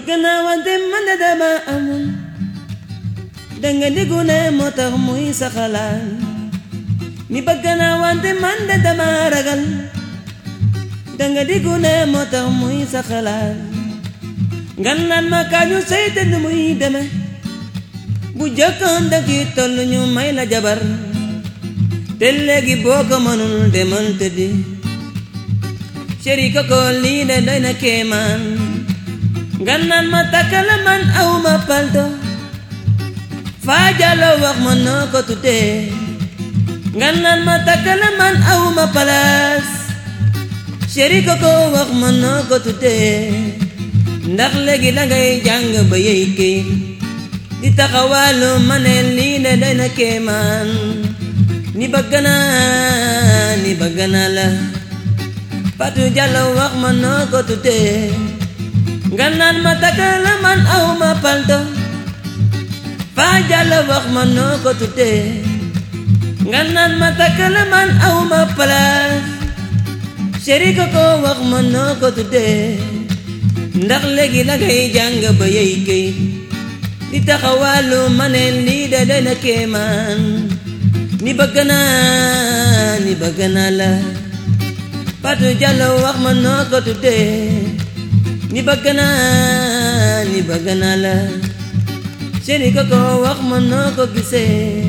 bëgg naa wante man de dama amul danga diggu ne moo tax muy sa xalaat ni bëgg naa wante man de dama ragal danga diggu ne moo tax muy sa xalaat nga naan ma kañu seyte nu muy deme bu jëkkoon dëkki tollu ñu may la jabar te léegi boo ko mënul demal tëddi chéri koko lii de doy na kéemaan nga naan ma takkala man awma palto faa jàllo wax ma noo ko tuddee nga naan ma takkala man awma palaas chéri koko wax ma noo ko tuddee ndax léegi dangay jàng ba yey kii di taxawaalu ma ne lii de doy na kéemaan ni bëgg naa la Fatou Diallo wax ma noo ko tuddee nga naan ma takkala man awma palto Faa Diallo wax ma noo ko tuddee nga naan ma takkala man awma palaas chéri koko wax ma noo ko tuddee ndax léegi dangay jàng ba yey kay di taxawaalu ma ne lii de doy na kéemaan ni bëgg naa la Fatou Diallo wax ma noo ko tuddee ni bëgg naa la chéri koko wax ma noo ko gisee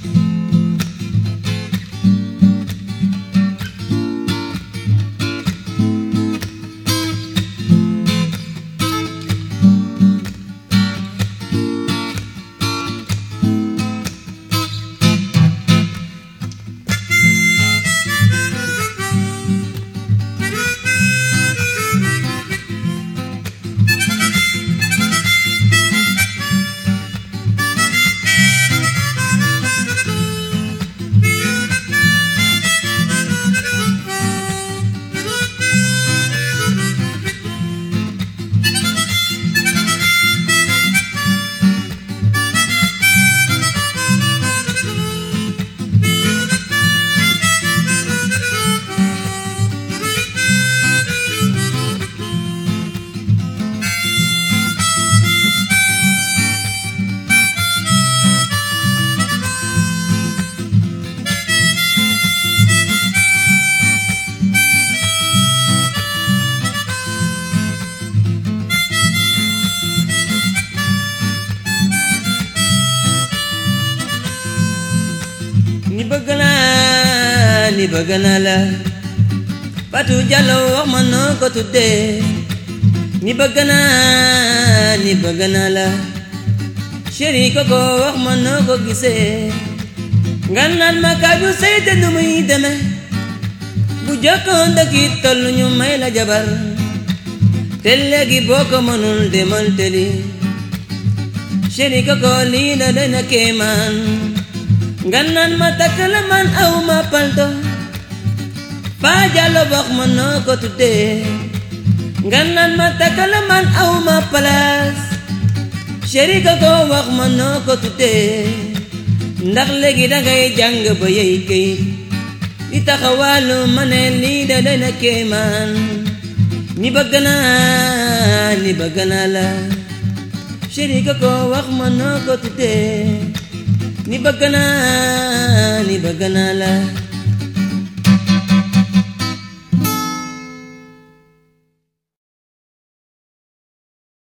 ni bëgg naa la Fatou Diallo wax ma noo ko tuddee ni bëgg naa la chéri koko wax ma noo ko gisee nga naan ma kaaju seyte nu muy deme bu jëkkoon dëkki tollu ñu may la jabar te léegi boo ko mënul demal tëddi chéri koko lii da doy na kéemaan nga naan ma takkala man awma palto Faa Diallo wax ma noo ko tuddee nga naan ma takkala man awma palaas chéri koko wax ma noo ko tuddee ndax léegi dangay jàng ba yey kay di taxawaalu ma ne lii da doy na kéemaan ni bëgg naa la chéri koko wax ma noo ko tuddee ni bëgg naa la